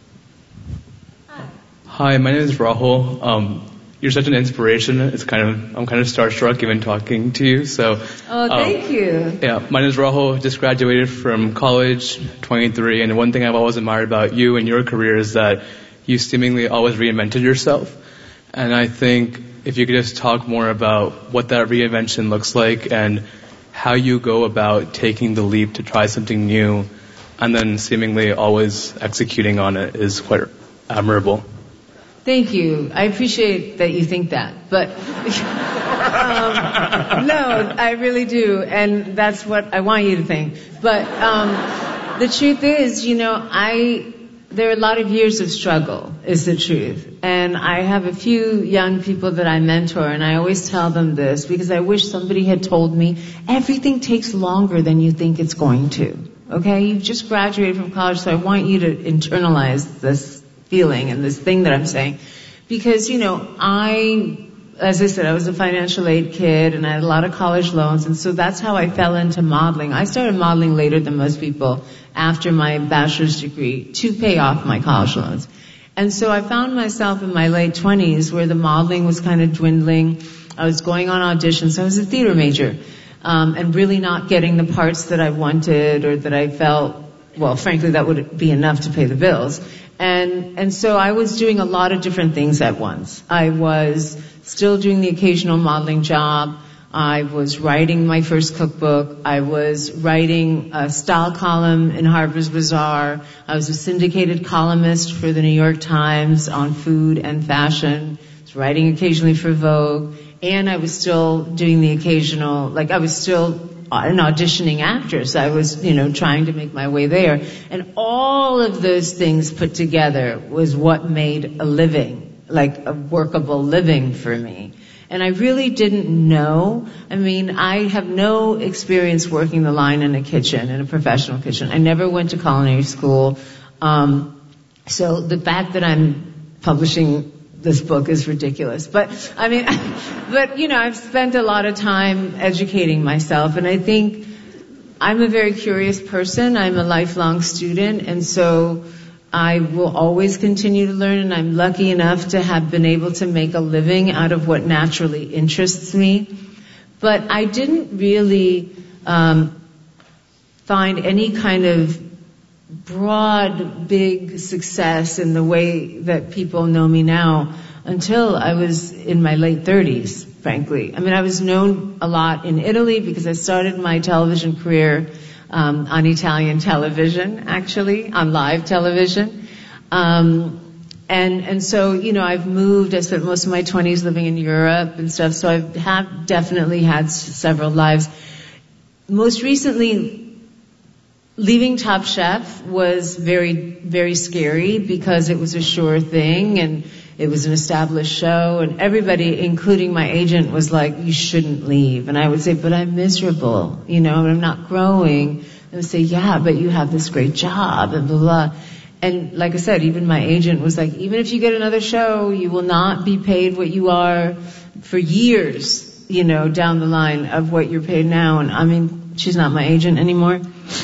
Hi, my name is Rahul. Um, you're such an inspiration. It's kind of I'm kind of starstruck even talking to you. So. Oh, thank um, you. Yeah, my name is Rahul. Just graduated from college, twenty-three, and one thing I've always admired about you and your career is that you seemingly always reinvented yourself. And I think if you could just talk more about what that reinvention looks like and how you go about taking the leap to try something new and then seemingly always executing on it is quite admirable. Thank you. I appreciate that you think that. But, um, no, I really do. And that's what I want you to think. But um, the truth is, you know, I... there are a lot of years of struggle, is the truth. And I have a few young people that I mentor, and I always tell them this, because I wish somebody had told me, everything takes longer than you think it's going to. Okay? You've just graduated from college, so I want you to internalize this feeling and this thing that I'm saying. Because, you know, I, as I said, I was a financial aid kid, and I had a lot of college loans, and so that's how I fell into modeling. I started modeling later than most people, after my bachelor's degree, to pay off my college loans. And so I found myself in my late twenties where the modeling was kind of dwindling. I was going on auditions. I was a theater major, um, and really not getting the parts that I wanted or that I felt, well, frankly, that would be enough to pay the bills. And, and so I was doing a lot of different things at once. I was still doing the occasional modeling job. I was writing my first cookbook. I was writing a style column in Harper's Bazaar. I was a syndicated columnist for the New York Times on food and fashion. I was writing occasionally for Vogue. And I was still doing the occasional, like I was still an auditioning actress. I was, you know, trying to make my way there. And all of those things put together was what made a living, like a workable living for me. And I really didn't know. I mean, I have no experience working the line in a kitchen, in a professional kitchen. I never went to culinary school. Um, so the fact that I'm publishing this book is ridiculous. But, I mean, but, you know, I've spent a lot of time educating myself. And I think I'm a very curious person. I'm a lifelong student. And so I will always continue to learn, and I'm lucky enough to have been able to make a living out of what naturally interests me. But I didn't really um, find any kind of broad, big success in the way that people know me now until I was in my late thirties, frankly. I mean, I was known a lot in Italy because I started my television career um, on Italian television, actually, on live television. Um, and and so, you know, I've moved. I spent most of my twenties living in Europe and stuff, so I have definitely had s- several lives. Most recently, leaving Top Chef was very, very scary because it was a sure thing and it was an established show, and everybody, including my agent, was like, you shouldn't leave. And I would say, but I'm miserable, you know, and I'm not growing. They would say, yeah, but you have this great job, and blah, blah. And like I said, even my agent was like, even if you get another show, you will not be paid what you are for years, you know, down the line of what you're paid now. And I mean, she's not my agent anymore.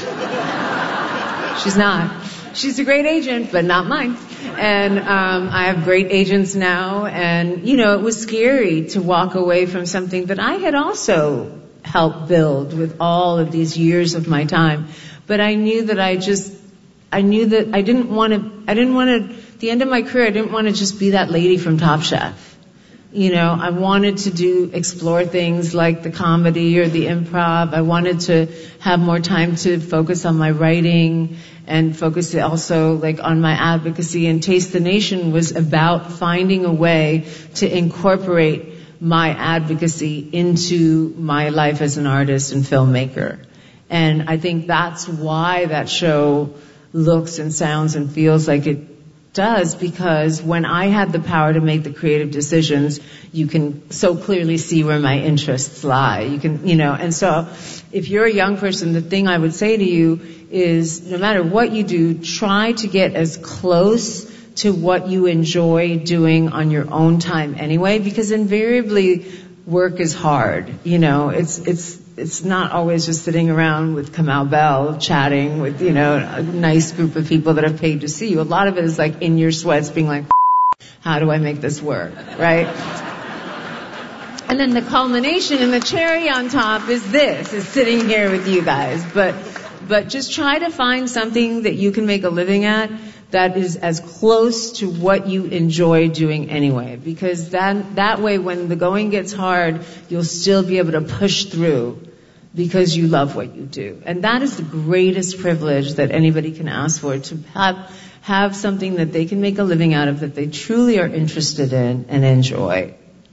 She's not. She's a great agent, but not mine. And um, I have great agents now. And, you know, it was scary to walk away from something that I had also helped build with all of these years of my time. But I knew that I just, I knew that I didn't want to, I didn't want to, at the end of my career, I didn't want to just be that lady from Top Chef. You know, I wanted to do, explore things like the comedy or the improv. I wanted to have more time to focus on my writing and focus also like on my advocacy. And Taste the Nation was about finding a way to incorporate my advocacy into my life as an artist and filmmaker. And I think that's why that show looks and sounds and feels like it does, because when I had the power to make the creative decisions, you can so clearly see where my interests lie. You can, you know, and so if you're a young person, the thing I would say to you is no matter what you do, try to get as close to what you enjoy doing on your own time anyway, because invariably work is hard. You know, it's, it's, it's not always just sitting around with Kamau Bell chatting with, you know, a nice group of people that have paid to see you. A lot of it is like in your sweats being like, how do I make this work, right? And then the culmination and the cherry on top is this, is sitting here with you guys. But, but just try to find something that you can make a living at that is as close to what you enjoy doing anyway. Because that, that way when the going gets hard, you'll still be able to push through because you love what you do. And that is the greatest privilege that anybody can ask for, to have, have something that they can make a living out of, that they truly are interested in and enjoy.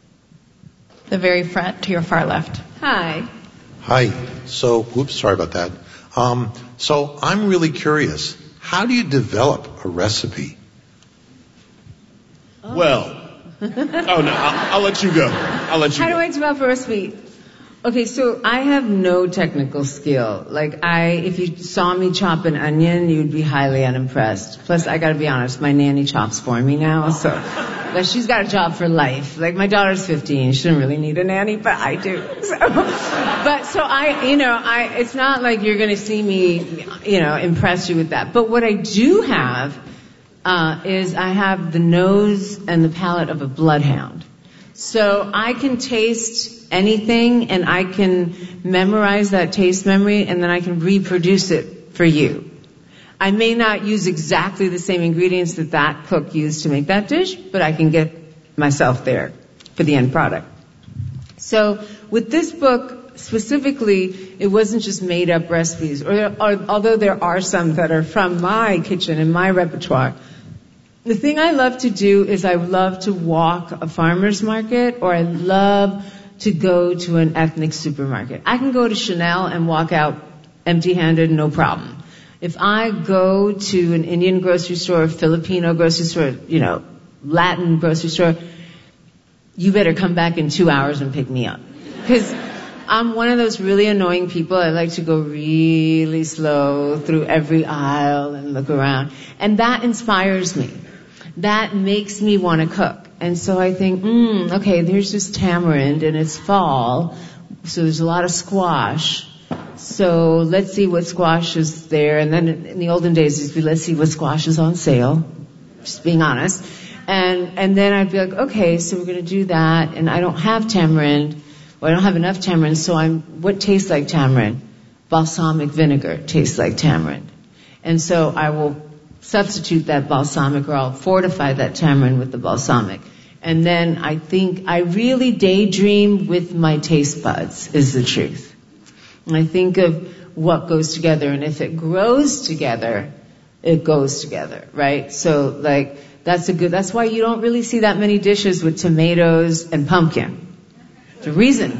The very front to your far left. Hi. Hi. So, whoops, sorry about that. Um, so I'm really curious. How do you develop a recipe? Oh. Well, oh no, I'll, I'll let you go. I'll let you How go. do I develop a recipe? Okay, so I have no technical skill. Like I, if you saw me chop an onion, you'd be highly unimpressed. Plus, I gotta be honest, my nanny chops for me now, so but she's got a job for life. Like my daughter's fifteen, she doesn't really need a nanny, but I do. So, but so I, you know, I, it's not like you're gonna see me, you know, impress you with that. But what I do have uh, is I have the nose and the palate of a bloodhound. So I can taste anything and I can memorize that taste memory and then I can reproduce it for you. I may not use exactly the same ingredients that that cook used to make that dish, but I can get myself there for the end product. So with this book specifically, it wasn't just made up recipes, or, or although there are some that are from my kitchen and my repertoire. The thing I love to do is I love to walk a farmer's market, or I love to go to an ethnic supermarket. I can go to Chanel and walk out empty-handed, no problem. If I go to an Indian grocery store, Filipino grocery store, you know, Latin grocery store, you better come back in two hours and pick me up. Because I'm one of those really annoying people. I like to go really slow through every aisle and look around. And that inspires me. That makes me want to cook. And so I think, mm, okay, there's this tamarind and it's fall, so there's a lot of squash. So let's see what squash is there. And then in the olden days, it'd be, let's see what squash is on sale. Just being honest. And, and then I'd be like, okay, so we're going to do that. And I don't have tamarind. or I don't have enough tamarind, so I'm, what tastes like tamarind? Balsamic vinegar tastes like tamarind. And so I will substitute that balsamic, or I'll fortify that tamarind with the balsamic. And then I think I really daydream with my taste buds, is the truth. And I think of what goes together, and if it grows together, it goes together, right? So, like, that's a good, that's why you don't really see that many dishes with tomatoes and pumpkin. The reason.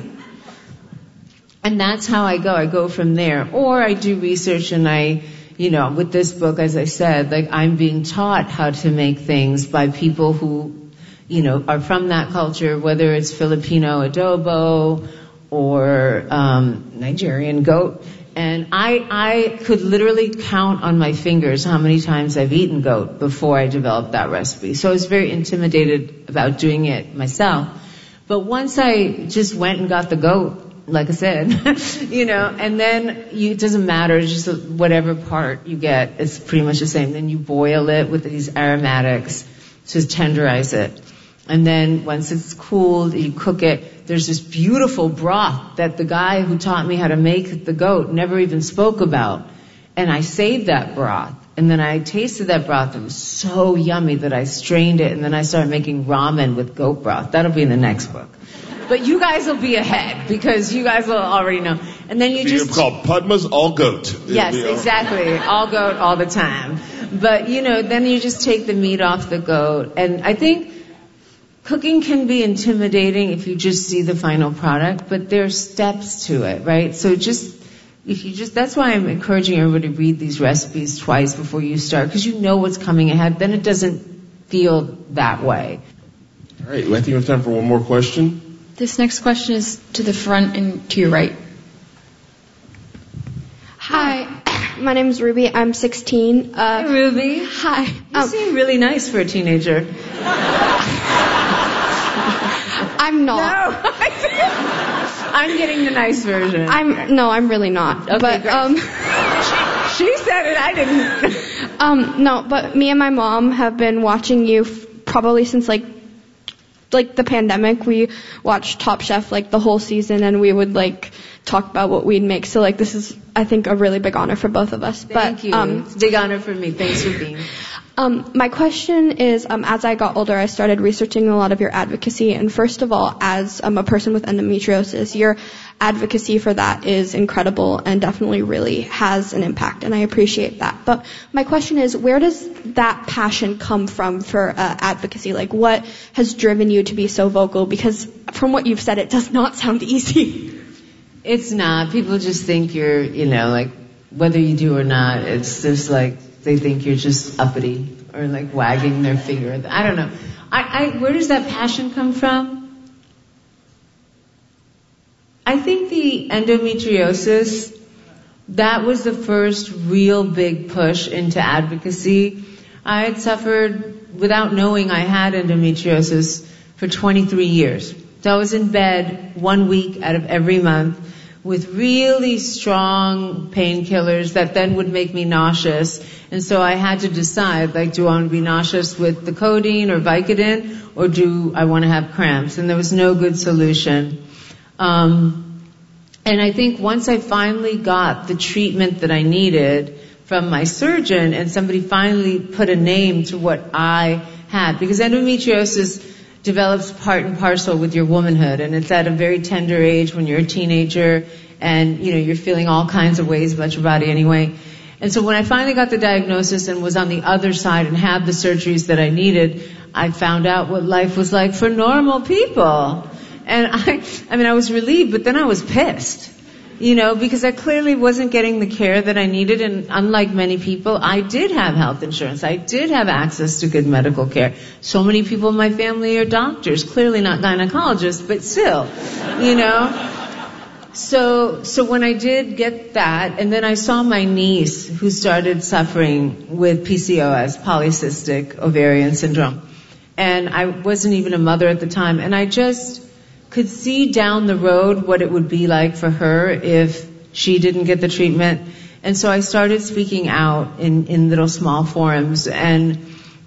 And that's how I go. I go from there. Or I do research, and I, you know, with this book, as I said, like, I'm being taught how to make things by people who, you know, are from that culture, whether it's Filipino adobo or um, Nigerian goat. And I, I could literally count on my fingers how many times I've eaten goat before I developed that recipe. So I was very intimidated about doing it myself. But once I just went and got the goat, like I said, you know, and then you, it doesn't matter, just whatever part you get, it's pretty much the same. Then you boil it with these aromatics to tenderize it. And then once it's cooled, you cook it. There's this beautiful broth that the guy who taught me how to make the goat never even spoke about. And I saved that broth. And then I tasted that broth. It was so yummy that I strained it. And then I started making ramen with goat broth. That'll be in the next book. But you guys will be ahead because you guys will already know. And then you it's just... called Padma's All Goat. Yes, exactly. All goat all the time. But, you know, then you just take the meat off the goat. And I think cooking can be intimidating if you just see the final product, but there's steps to it, right? So just, if you just, that's why I'm encouraging everybody to read these recipes twice before you start, because you know what's coming ahead. Then it doesn't feel that way. All right, I think we have time for one more question. This next question is to the front and to your right. Hi, my name is Ruby. I'm sixteen. Uh, hey, Ruby. Hi. You um, seem really nice for a teenager. I'm not. No. I'm getting the nice version. I'm no, I'm really not. Okay, but great. um, she said it. I didn't. um, no, but me and my mom have been watching you f- probably since like. like the pandemic. We watched Top Chef like the whole season, and we would like talk about what we'd make. So like this is, I think, a really big honor for both of us. Thank but, you. Um, it's a big honor for me. Thanks for being. Um, my question is, um, as I got older, I started researching a lot of your advocacy. And first of all, as um, a person with endometriosis, your advocacy for that is incredible and definitely really has an impact, and I appreciate that. But my question is, where does that passion come from for uh, advocacy? Like, what has driven you to be so vocal? Because from what you've said, it does not sound easy. It's not. People just think you're, you know, like, whether you do or not, it's just like, they think you're just uppity or like wagging their finger. I don't know. I, I, where does that passion come from? I think the endometriosis, that was the first real big push into advocacy. I had suffered, without knowing I had endometriosis, for twenty-three years. So I was in bed one week out of every month with really strong painkillers that then would make me nauseous. And so I had to decide, like, do I want to be nauseous with the codeine or Vicodin, or do I want to have cramps? And there was no good solution. Um, and I think once I finally got the treatment that I needed from my surgeon, and somebody finally put a name to what I had, because endometriosis develops part and parcel with your womanhood, and it's at a very tender age when you're a teenager, and you know you're feeling all kinds of ways about your body anyway. And so when I finally got the diagnosis and was on the other side and had the surgeries that I needed, I found out what life was like for normal people. And I, I mean, I was relieved, but then I was pissed, you know, because I clearly wasn't getting the care that I needed. And unlike many people, I did have health insurance. I did have access to good medical care. So many people in my family are doctors, clearly not gynecologists, but still, you know. So, so when I did get that, and then I saw my niece who started suffering with P C O S, polycystic ovarian syndrome. And I wasn't even a mother at the time. And I just could see down the road what it would be like for her if she didn't get the treatment. And so I started speaking out in, in little small forums. And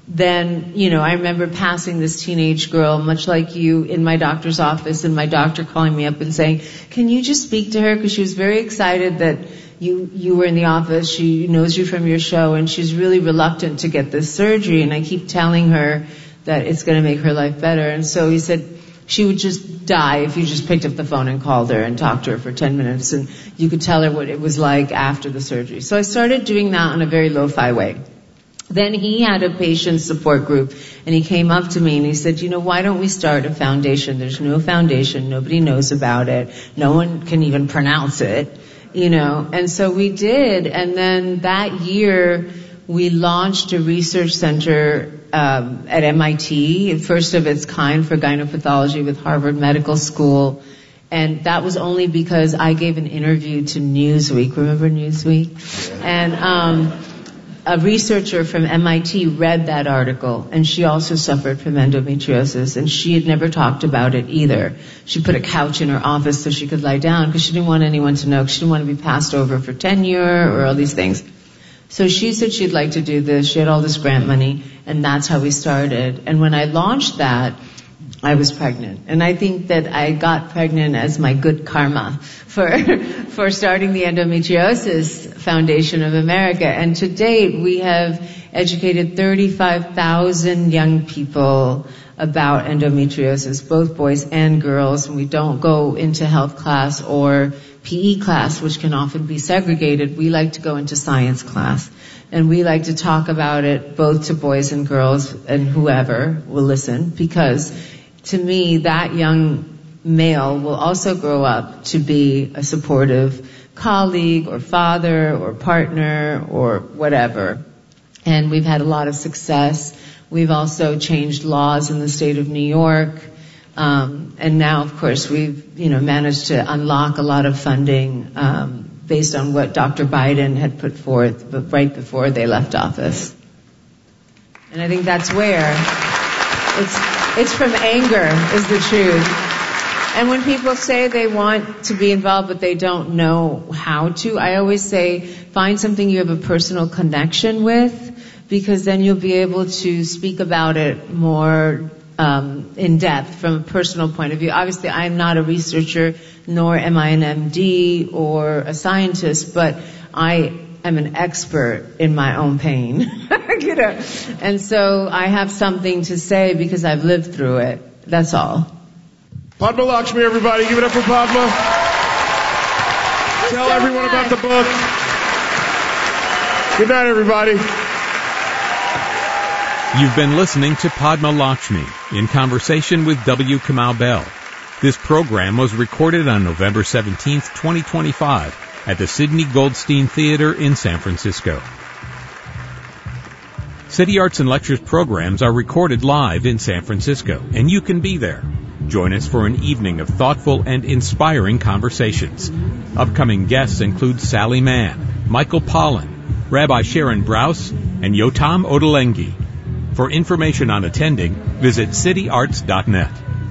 then, you know, I remember passing this teenage girl, much like you, in my doctor's office, and my doctor calling me up and saying, can you just speak to her? Because she was very excited that you you were in the office. She knows you from your show, and she's really reluctant to get this surgery. And I keep telling her that it's going to make her life better. And so he said she would just die if you just picked up the phone and called her and talked to her for ten minutes, and you could tell her what it was like after the surgery. So I started doing that in a very lo-fi way. Then he had a patient support group, and he came up to me and he said, you know, why don't we start a foundation? There's no foundation. Nobody knows about it. No one can even pronounce it, you know. And so we did. And then that year, we launched a research center um, at M I T, first of its kind for gynecopathology with Harvard Medical School. And that was only because I gave an interview to Newsweek. Remember Newsweek? And um a researcher from M I T read that article, and she also suffered from endometriosis, and she had never talked about it either. She put a couch in her office so she could lie down because she didn't want anyone to know. She didn't want to be passed over for tenure or all these things. So she said she'd like to do this. She had all this grant money, and that's how we started. And when I launched that, I was pregnant. And I think that I got pregnant as my good karma for for starting the Endometriosis Foundation of America. And to date, we have educated thirty-five thousand young people about endometriosis, both boys and girls. And we don't go into health class or P E class, which can often be segregated. We like to go into science class. And we like to talk about it both to boys and girls and whoever will listen, because to me, that young male will also grow up to be a supportive colleague or father or partner or whatever. And we've had a lot of success. We've also changed laws in the state of New York. Um, and now, of course, we've, you know, managed to unlock a lot of funding um, based on what Doctor Biden had put forth but right before they left office. And I think that's where it's It's from anger, is the truth. And when people say they want to be involved but they don't know how to, I always say, find something you have a personal connection with, because then you'll be able to speak about it more um, in depth from a personal point of view. Obviously, I'm not a researcher, nor am I an M D or a scientist, but I am an expert in my own pain, you know. And so I have something to say because I've lived through it. That's all. Padma Lakshmi, everybody. Give it up for Padma. Tell everyone about the book. Good night, everybody. You've been listening to Padma Lakshmi in conversation with W. Kamau Bell. This program was recorded on November seventeenth, twenty twenty-five at the Sidney Goldstein Theater in San Francisco. City Arts and Lectures programs are recorded live in San Francisco, and you can be there. Join us for an evening of thoughtful and inspiring conversations. Upcoming guests include Sally Mann, Michael Pollan, Rabbi Sharon Brous, and Yotam Ottolenghi. For information on attending, visit city arts dot net.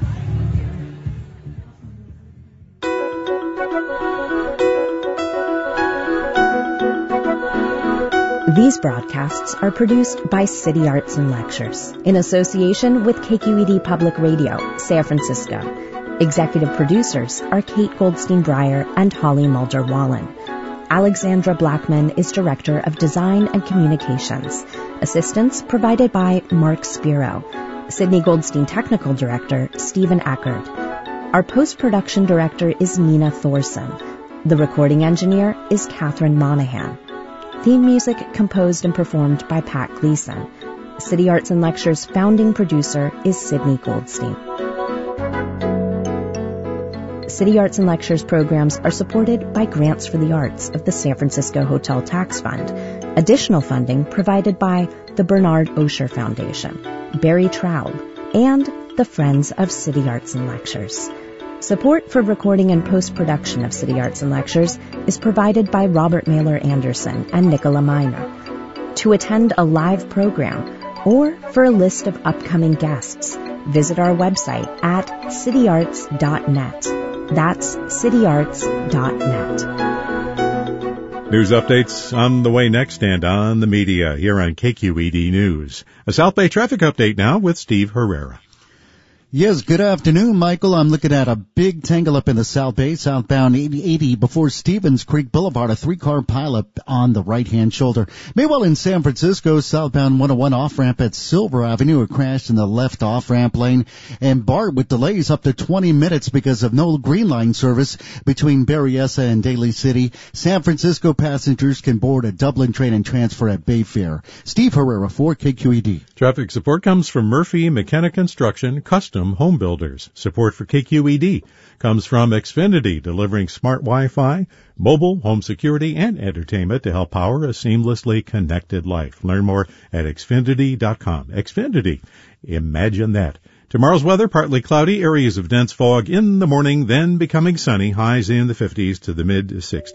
These broadcasts are produced by City Arts and Lectures in association with K Q E D Public Radio, San Francisco. Executive producers are Kate Goldstein Breyer and Holly Mulder-Wallen. Alexandra Blackman is Director of Design and Communications. Assistance provided by Mark Spiro. Sidney Goldstein Technical Director, Stephen Eckert. Our post-production director is Nina Thorson. The recording engineer is Catherine Monahan. Theme music composed and performed by Pat Gleason. City Arts and Lectures founding producer is Sidney Goldstein. City Arts and Lectures programs are supported by Grants for the Arts of the San Francisco Hotel Tax Fund. Additional funding provided by the Bernard Osher Foundation, Barry Traub, and the Friends of City Arts and Lectures. Support for recording and post-production of City Arts and Lectures is provided by Robert Mailer Anderson and Nicola Miner. To attend a live program or for a list of upcoming guests, visit our website at city arts dot net. That's city arts dot net. News updates on the way next and on the media here on K Q E D News. A South Bay traffic update now with Steve Herrera. Yes, good afternoon, Michael. I'm looking at a big tangle up in the South Bay, southbound eighty eighty before Stevens Creek Boulevard, a three-car pileup on the right-hand shoulder. Meanwhile, in San Francisco, southbound one oh one off-ramp at Silver Avenue, a crash in the left off-ramp lane. And BART with delays up to twenty minutes because of no Green Line service between Berryessa and Daly City. San Francisco passengers can board a Dublin train and transfer at Bayfair. Steve Herrera for K Q E D. Traffic support comes from Murphy McKenna Construction, Custom Home Builders. Support for K Q E D comes from Xfinity, delivering smart Wi-Fi, mobile, home security, and entertainment to help power a seamlessly connected life. Learn more at Xfinity dot com. Xfinity. Imagine that. Tomorrow's weather, partly cloudy, areas of dense fog in the morning, then becoming sunny, highs in the fifties to the mid sixties.